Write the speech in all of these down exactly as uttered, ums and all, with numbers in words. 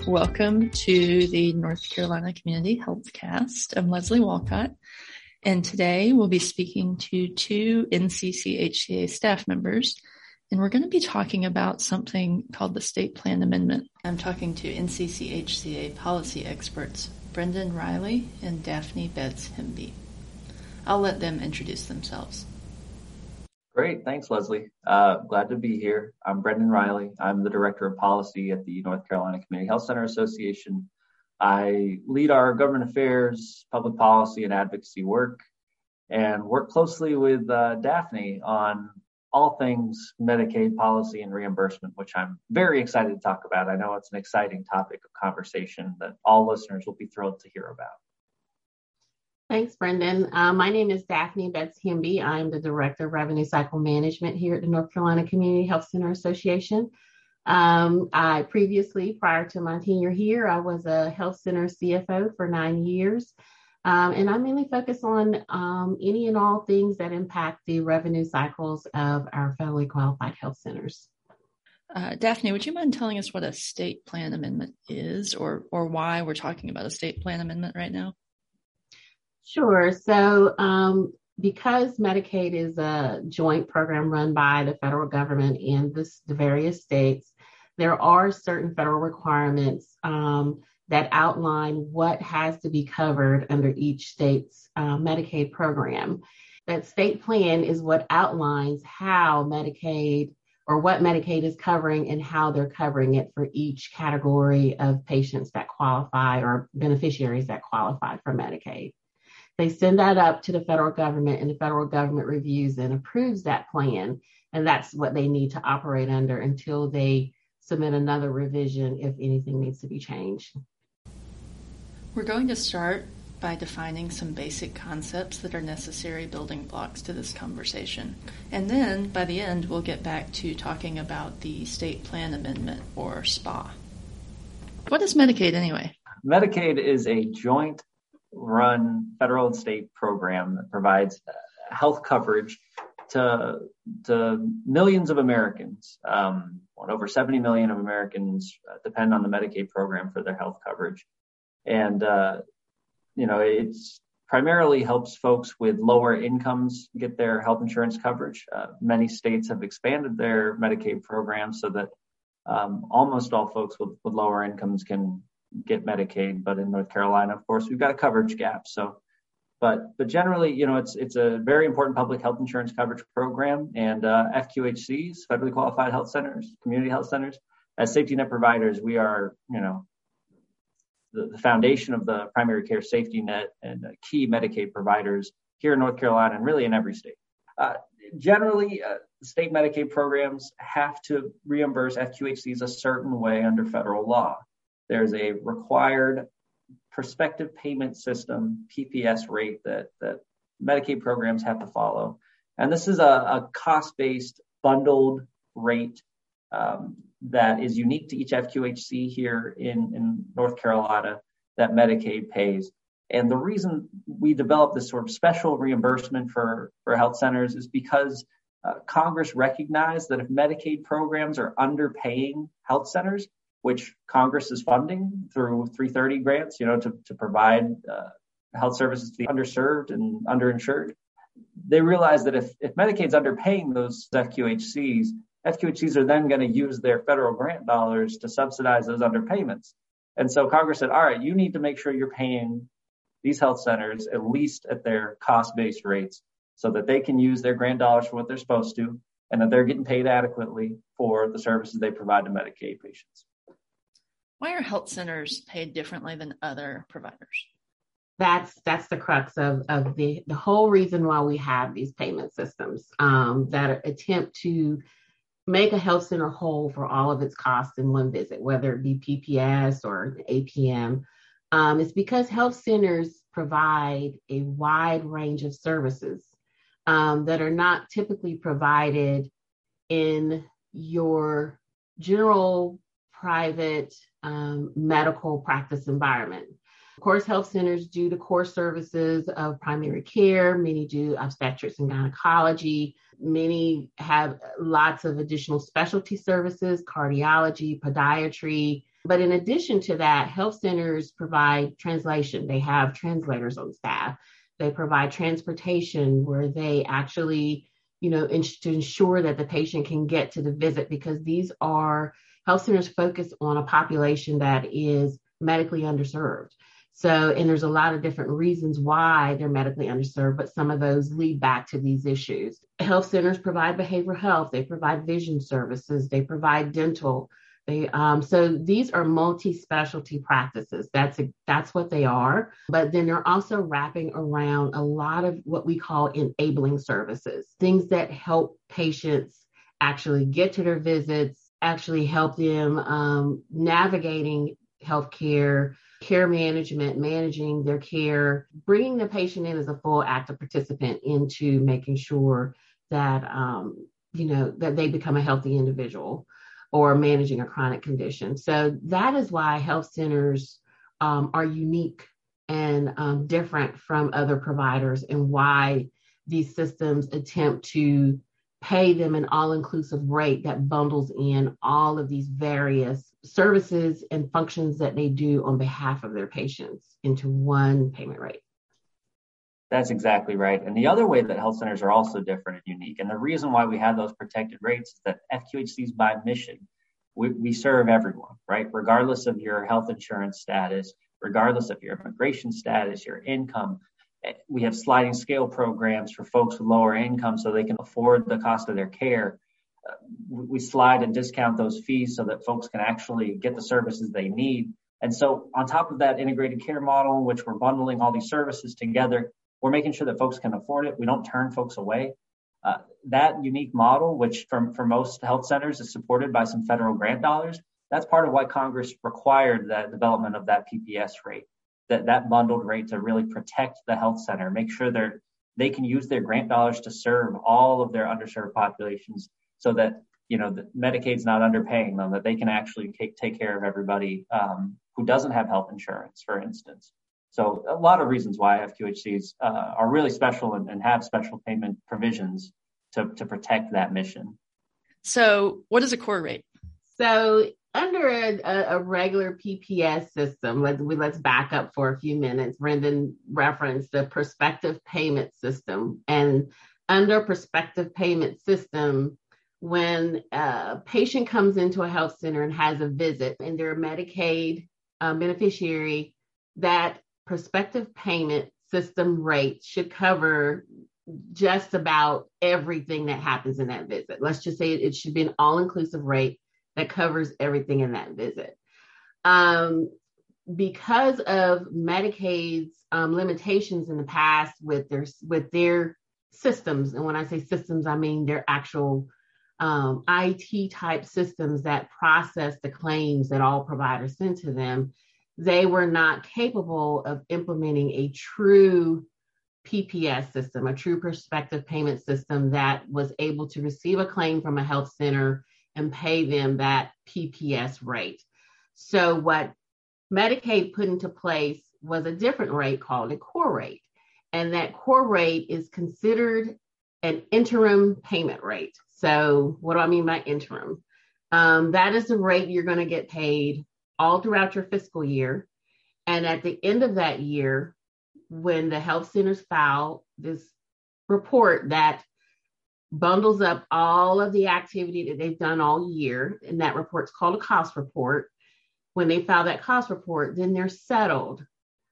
Welcome to the North Carolina Community Healthcast. I'm Leslie Walcott, and today we'll be speaking to two N C C H C A staff members, and we're going to be talking about something called the State Plan Amendment. I'm talking to N C C H C A policy experts, Brendan Riley and Daphne Betts-Hemby. I'll let them introduce themselves. Great. Thanks, Leslie. Uh, glad to be here. I'm Brendan Riley. I'm the Director of Policy at the North Carolina Community Health Center Association. I lead our government affairs, public policy, and advocacy work, and work closely with uh, Daphne on all things Medicaid policy and reimbursement, which I'm very excited to talk about. I know it's an exciting topic of conversation that all listeners will be thrilled to hear about. Thanks, Brendan. Uh, my name is Daphne Betts-Hemby. I'm the Director of Revenue Cycle Management here at the North Carolina Community Health Center Association. Um, I previously, prior to my tenure here, I was a health center C F O for nine years. Um, and I mainly focus on um, any and all things that impact the revenue cycles of our federally qualified health centers. Uh, Daphne, would you mind telling us what a state plan amendment is, or or why we're talking about a state plan amendment right now? Sure. So um, because Medicaid is a joint program run by the federal government and this, the various states, there are certain federal requirements um, that outline what has to be covered under each state's uh, Medicaid program. That state plan is what outlines how Medicaid or what Medicaid is covering and how they're covering it for each category of patients that qualify or beneficiaries that qualify for Medicaid. They send that up to the federal government, and the federal government reviews and approves that plan. And that's what they need to operate under until they submit another revision if anything needs to be changed. We're going to start by defining some basic concepts that are necessary building blocks to this conversation. And then by the end, we'll get back to talking about the State Plan Amendment, or S P A. What is Medicaid anyway? Medicaid is a joint run federal and state program that provides health coverage to, to millions of Americans. Um, over seventy million of Americans depend on the Medicaid program for their health coverage. And, uh, you know, it's primarily helps folks with lower incomes get their health insurance coverage. Uh, many states have expanded their Medicaid program so that um, almost all folks with, with lower incomes can get Medicaid, but in North Carolina, of course, we've got a coverage gap. So, but but generally, you know, it's it's a very important public health insurance coverage program, and uh, F Q H Cs, federally qualified health centers, community health centers, as safety net providers, we are, you know, the, the foundation of the primary care safety net and uh, key Medicaid providers here in North Carolina and really in every state. Uh, generally, uh, state Medicaid programs have to reimburse F Q H Cs a certain way under federal law. There's a required prospective payment system, P P S rate, that, that Medicaid programs have to follow. And this is a, a cost-based bundled rate um, that is unique to each F Q H C here in, in North Carolina that Medicaid pays. And the reason we developed this sort of special reimbursement for, for health centers is because uh, Congress recognized that if Medicaid programs are underpaying health centers, which Congress is funding through three thirty grants, you know, to, to provide uh, health services to the underserved and underinsured. They realize that if, if Medicaid's underpaying those F Q H Cs, F Q H Cs are then going to use their federal grant dollars to subsidize those underpayments. And so Congress said, all right, you need to make sure you're paying these health centers at least at their cost-based rates so that they can use their grant dollars for what they're supposed to and that they're getting paid adequately for the services they provide to Medicaid patients. Why are health centers paid differently than other providers? That's that's the crux of, of the, the whole reason why we have these payment systems um, that attempt to make a health center whole for all of its costs in one visit, whether it be P P S or A P M. Um, it's because health centers provide a wide range of services um, that are not typically provided in your general private um, medical practice environment. Of course, health centers do the core services of primary care. Many do obstetrics and gynecology. Many have lots of additional specialty services, cardiology, podiatry. But in addition to that, health centers provide translation. They have translators on staff. They provide transportation where they actually, you know, in, to ensure that the patient can get to the visit, because these are health centers focus on a population that is medically underserved. So, and there's a lot of different reasons why they're medically underserved, but some of those lead back to these issues. Health centers provide behavioral health. They provide vision services. They provide dental. They, um, so these are multi-specialty practices. That's a, that's what they are. But then they're also wrapping around a lot of what we call enabling services, things that help patients actually get to their visits, actually help them um, navigating healthcare, care management, managing their care, bringing the patient in as a full active participant into making sure that, um, you know, that they become a healthy individual or managing a chronic condition. So that is why health centers um, are unique and um, different from other providers, and why these systems attempt to pay them an all-inclusive rate that bundles in all of these various services and functions that they do on behalf of their patients into one payment rate. That's exactly right. And the other way that health centers are also different and unique, and the reason why we have those protected rates is that F Q H Cs by mission, we, we serve everyone, right? Regardless of your health insurance status, regardless of your immigration status, your income. We have sliding scale programs for folks with lower income so they can afford the cost of their care. Uh, we slide and discount those fees so that folks can actually get the services they need. And so on top of that integrated care model, in which we're bundling all these services together, we're making sure that folks can afford it. We don't turn folks away. Uh, that unique model, which for, for most health centers is supported by some federal grant dollars, that's part of why Congress required the development of that P P S rate. That, that bundled rate to really protect the health center, make sure they're, they can use their grant dollars to serve all of their underserved populations so that, you know, the Medicaid's not underpaying them, that they can actually take, take care of everybody um, who doesn't have health insurance, for instance. So a lot of reasons why F Q H Cs uh, are really special and, and have special payment provisions to, to protect that mission. So what is a core rate? So under a, a regular P P S system, let's, we, let's back up for a few minutes. Brendan referenced the prospective payment system. And under prospective payment system, when a patient comes into a health center and has a visit and they're a Medicaid uh, beneficiary, that prospective payment system rate should cover just about everything that happens in that visit. Let's just say it should be an all-inclusive rate that covers everything in that visit. Um, because of Medicaid's um, limitations in the past with their with their systems, and when I say systems, I mean their actual um, I T type systems that process the claims that all providers send to them, they were not capable of implementing a true P P S system, a true prospective payment system that was able to receive a claim from a health center and pay them that P P S rate. So what Medicaid put into place was a different rate called a core rate. And that core rate is considered an interim payment rate. So what do I mean by interim? Um, that is the rate you're going to get paid all throughout your fiscal year. And at the end of that year, when the health centers file this report that bundles up all of the activity that they've done all year, and that report's called a cost report. When they file that cost report, then they're settled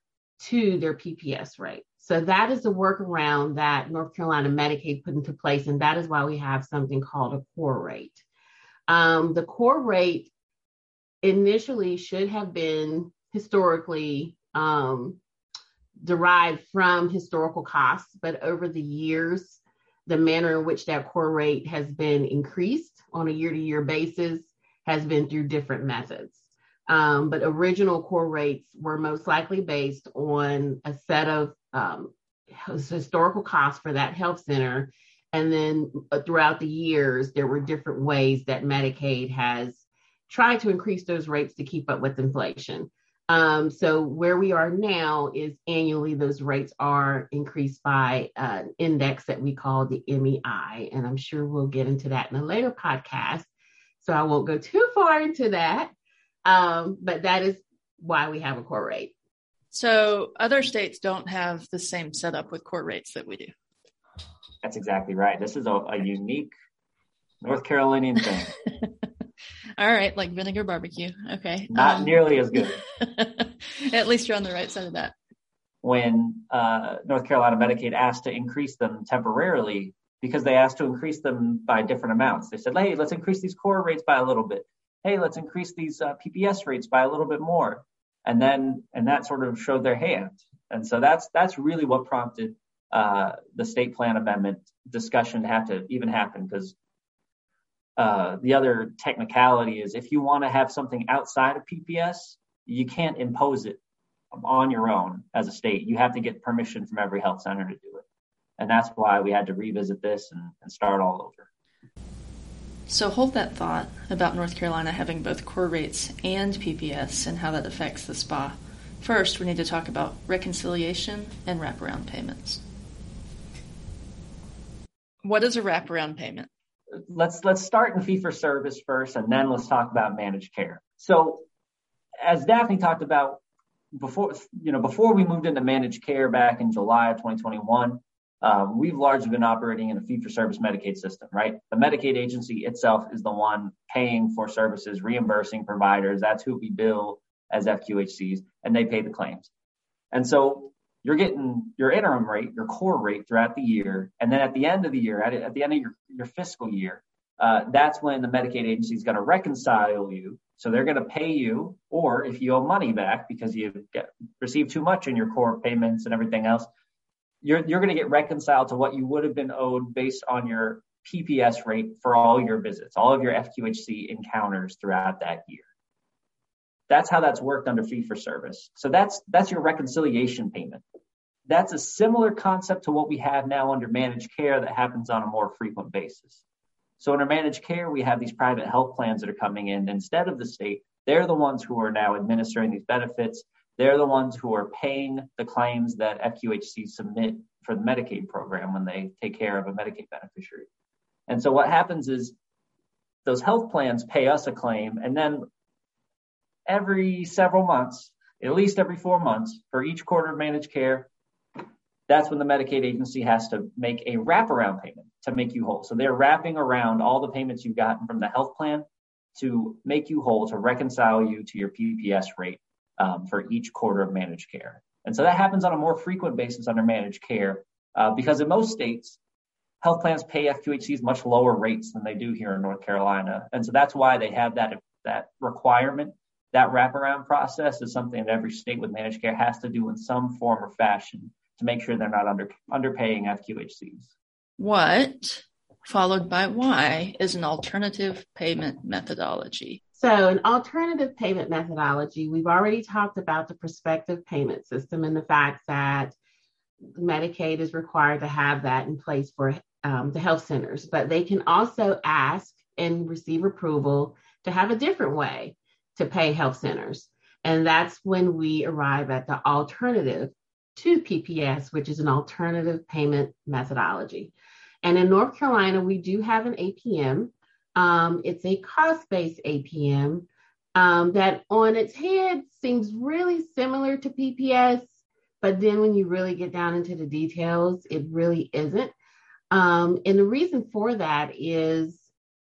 to their P P S rate. So that is the workaround that North Carolina Medicaid put into place, and that is why we have something called a core rate. Um, the core rate initially should have been historically um, derived from historical costs, but over the years, the manner in which that core rate has been increased on a year-to-year basis has been through different methods. Um, but original core rates were most likely based on a set of um, historical costs for that health center. And then uh, throughout the years, there were different ways that Medicaid has tried to increase those rates to keep up with inflation. Um, so where we are now is annually those rates are increased by an index that we call the M E I. And I'm sure we'll get into that in a later podcast. So I won't go too far into that. Um, but that is why we have a core rate. So other states don't have the same setup with core rates that we do. That's exactly right. This is a, a unique North Carolinian thing. All right, like vinegar barbecue. Okay. Not um, nearly as good. At least you're on the right side of that. When uh, North Carolina Medicaid asked to increase them temporarily, because they asked to increase them by different amounts. They said, hey, let's increase these core rates by a little bit. Hey, let's increase these uh, P P S rates by a little bit more. And then, and that sort of showed their hand. And so that's, that's really what prompted uh, the state plan amendment discussion to have to even happen, because uh, the other technicality is if you want to have something outside of P P S, you can't impose it on your own as a state. You have to get permission from every health center to do it. And that's why we had to revisit this and, and start all over. So hold that thought about North Carolina having both core rates and P P S and how that affects the S P A. First, we need to talk about reconciliation and wraparound payments. What is a wraparound payment? Let's let's start in fee-for-service first, and then let's talk about managed care. So, as Daphne talked about before, you know, before we moved into managed care back in July of twenty twenty-one, um, we've largely been operating in a fee-for-service Medicaid system, right? The Medicaid agency itself is the one paying for services, reimbursing providers. That's who we bill as F Q H Cs, and they pay the claims. And so you're getting your interim rate, your core rate throughout the year. And then at the end of the year, at, at the end of your, your fiscal year, uh, that's when the Medicaid agency is going to reconcile you. So they're going to pay you, or if you owe money back because you get received too much in your core payments and everything else, you're, you're going to get reconciled to what you would have been owed based on your P P S rate for all your visits, all of your F Q H C encounters throughout that year. That's how that's worked under fee-for-service. So that's that's your reconciliation payment. That's a similar concept to what we have now under managed care that happens on a more frequent basis. So under managed care, we have these private health plans that are coming in. Instead of the state, they're the ones who are now administering these benefits. They're the ones who are paying the claims that F Q H Cs submit for the Medicaid program when they take care of a Medicaid beneficiary. And so what happens is those health plans pay us a claim, and then every several months, at least every four months, for each quarter of managed care, that's when the Medicaid agency has to make a wraparound payment to make you whole. So they're wrapping around all the payments you've gotten from the health plan to make you whole, to reconcile you to your P P S rate um, for each quarter of managed care. And so that happens on a more frequent basis under managed care uh, because in most states, health plans pay F Q H Cs much lower rates than they do here in North Carolina. And so that's why they have that, that requirement. That wraparound process is something that every state with managed care has to do in some form or fashion to make sure they're not under underpaying F Q H Cs. What, followed by why, is an alternative payment methodology? So an alternative payment methodology, we've already talked about the prospective payment system and the fact that Medicaid is required to have that in place for um, the health centers, but they can also ask and receive approval to have a different way to pay health centers. And that's when we arrive at the alternative to P P S, which is an alternative payment methodology. And in North Carolina, we do have an A P M. Um, it's a cost-based A P M um, that on its head seems really similar to P P S, but then when you really get down into the details, it really isn't. Um, and the reason for that is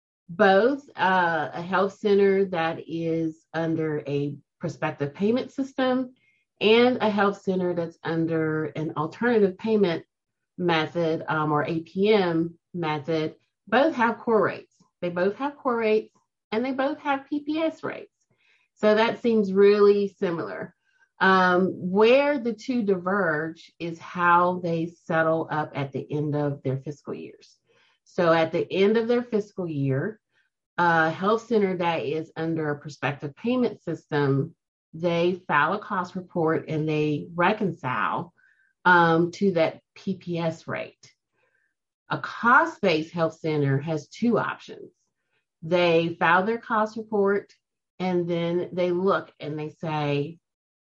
both uh, a health center that is under a prospective payment system and a health center that's under an alternative payment method um, or A P M method, both have core rates. They both have core rates and they both have P P S rates. So that seems really similar. Um, where the two diverge is how they settle up at the end of their fiscal years. So at the end of their fiscal year, a health center that is under a prospective payment system, they file a cost report and they reconcile um, to that P P S rate. A cost-based health center has two options. They file their cost report and then they look and they say,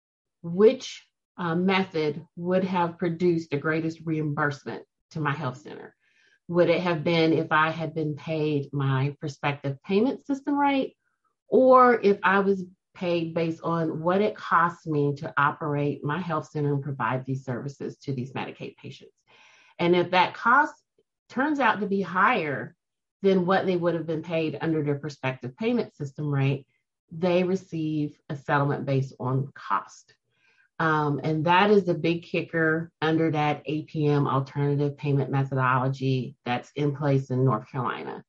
which uh, method would have produced the greatest reimbursement to my health center? Would it have been if I had been paid my prospective payment system rate, or if I was paid based on what it costs me to operate my health center and provide these services to these Medicaid patients. And if that cost turns out to be higher than what they would have been paid under their prospective payment system rate, they receive a settlement based on cost. Um, and that is the big kicker under that A P M alternative payment methodology that's in place in North Carolina.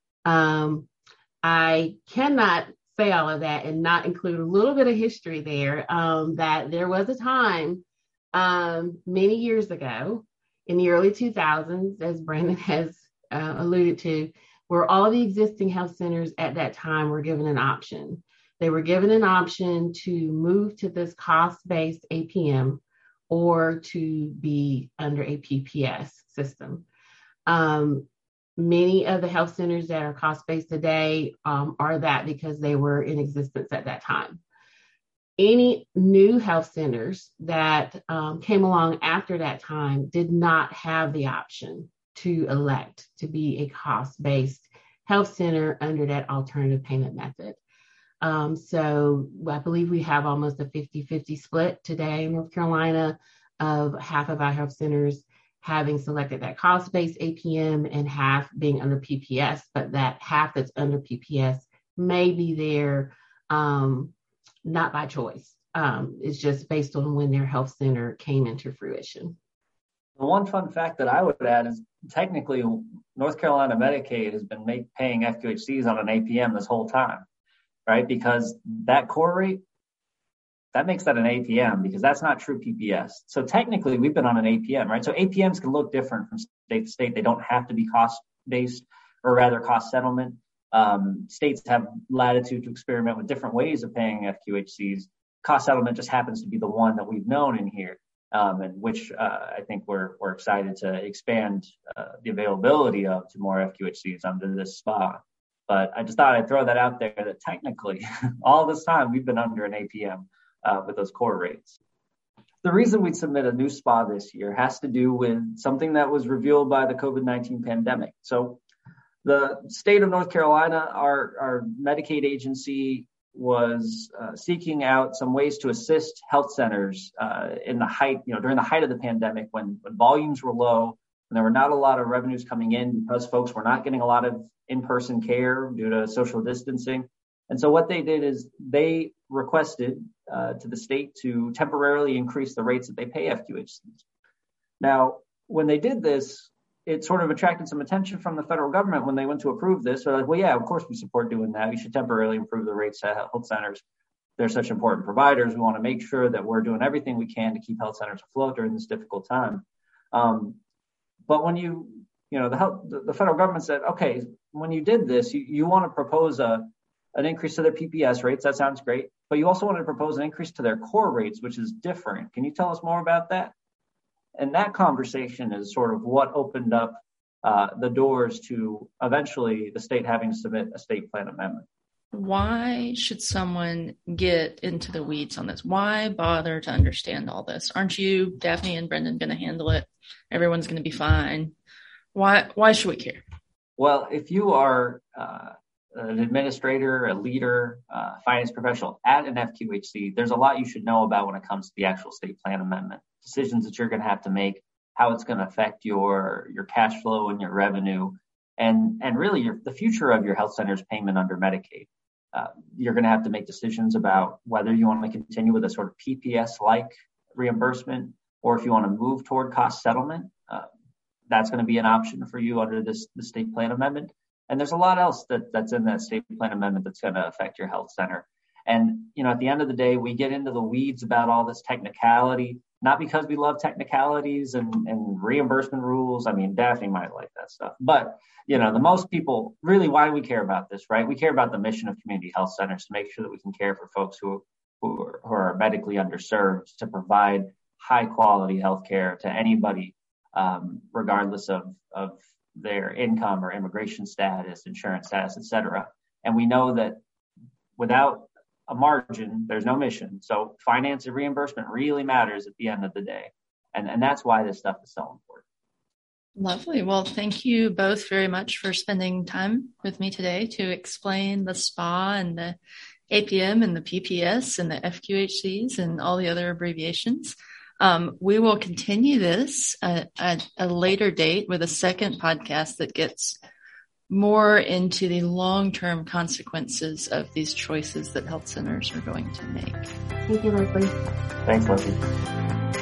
Um, I cannot say all of that and not include a little bit of history there, um, that there was a time um, many years ago in the early two thousands, as Brandon has uh, alluded to, where all the existing health centers at that time were given an option. They were given an option to move to this cost-based A P M or to be under a P P S system. Um, many of the health centers that are cost-based today um, are that because they were in existence at that time. Any new health centers that um, came along after that time did not have the option to elect to be a cost-based health center under that alternative payment method. Um, so I believe we have almost a fifty-fifty split today in North Carolina of half of our health centers having selected that cost-based A P M and half being under P P S, but that half that's under P P S may be there um, not by choice. Um, it's just based on when their health center came into fruition. The one fun fact that I would add is technically North Carolina Medicaid has been make, paying F Q H Cs on an A P M this whole time. Right? Because that core rate, that makes that an A P M because that's not true P P S. So technically we've been on an A P M, right? So A P Ms can look different from state to state. They don't have to be cost-based or rather cost settlement. Um, states have latitude to experiment with different ways of paying F Q H Cs. Cost settlement just happens to be the one that we've known in here, um, and which uh, I think we're we're excited to expand uh, the availability of to more F Q H Cs under this S P A. But I just thought I'd throw that out there that technically all this time we've been under an A P M uh, with those core rates. The reason we'd submit a new S P A this year has to do with something that was revealed by the COVID nineteen pandemic. So the state of North Carolina, our, our Medicaid agency was uh, seeking out some ways to assist health centers uh, in the height, you know, during the height of the pandemic when, when volumes were low and there were not a lot of revenues coming in because folks were not getting a lot of in-person care due to social distancing. And so what they did is they requested uh, to the state to temporarily increase the rates that they pay F Q H Cs. Now, when they did this, it sort of attracted some attention from the federal government when they went to approve this. They're like, well, yeah, of course we support doing that. You should temporarily improve the rates at health centers. They're such important providers. We want to make sure that we're doing everything we can to keep health centers afloat during this difficult time. Um, but when you, you know, the, health, the, the federal government said, okay, when you did this, you, you want to propose a an increase to their P P S rates. That sounds great. But you also want to propose an increase to their core rates, which is different. Can you tell us more about that? And that conversation is sort of what opened up uh, the doors to eventually the state having to submit a state plan amendment. Why should someone get into the weeds on this? Why bother to understand all this? Aren't you, Daphne and Brendan, going to handle it? Everyone's going to be fine. Why, why should we care? Well, if you are uh, an administrator, a leader, uh, finance professional at an F Q H C, there's a lot you should know about when it comes to the actual state plan amendment. Decisions that you're going to have to make, how it's going to affect your your cash flow and your revenue, and and really your, the future of your health center's payment under Medicaid. Uh, you're going to have to make decisions about whether you want to continue with a sort of P P S-like reimbursement, or if you want to move toward cost settlement. Uh, that's going to be an option for you under this the state plan amendment. And there's a lot else that, that's in that state plan amendment that's going to affect your health center. And, you know, at the end of the day, we get into the weeds about all this technicality, not because we love technicalities and, and reimbursement rules. I mean, Daphne might like that stuff. But, you know, the most people, really, why do we care about this, right? We care about the mission of community health centers to make sure that we can care for folks who, who, are, who are medically underserved, to provide high quality health care to anybody, um, regardless of, of their income or immigration status, insurance status, et cetera. And we know that without a margin, there's no mission. So finance and reimbursement really matters at the end of the day. And, and that's why this stuff is so important. Lovely. Well, thank you both very much for spending time with me today to explain the S P A and the A P M and the P P S and the F Q H Cs and all the other abbreviations. Um, we will continue this at, at a later date with a second podcast that gets more into the long-term consequences of these choices that health centers are going to make. Thank you, Leslie. Thanks, Lindsay.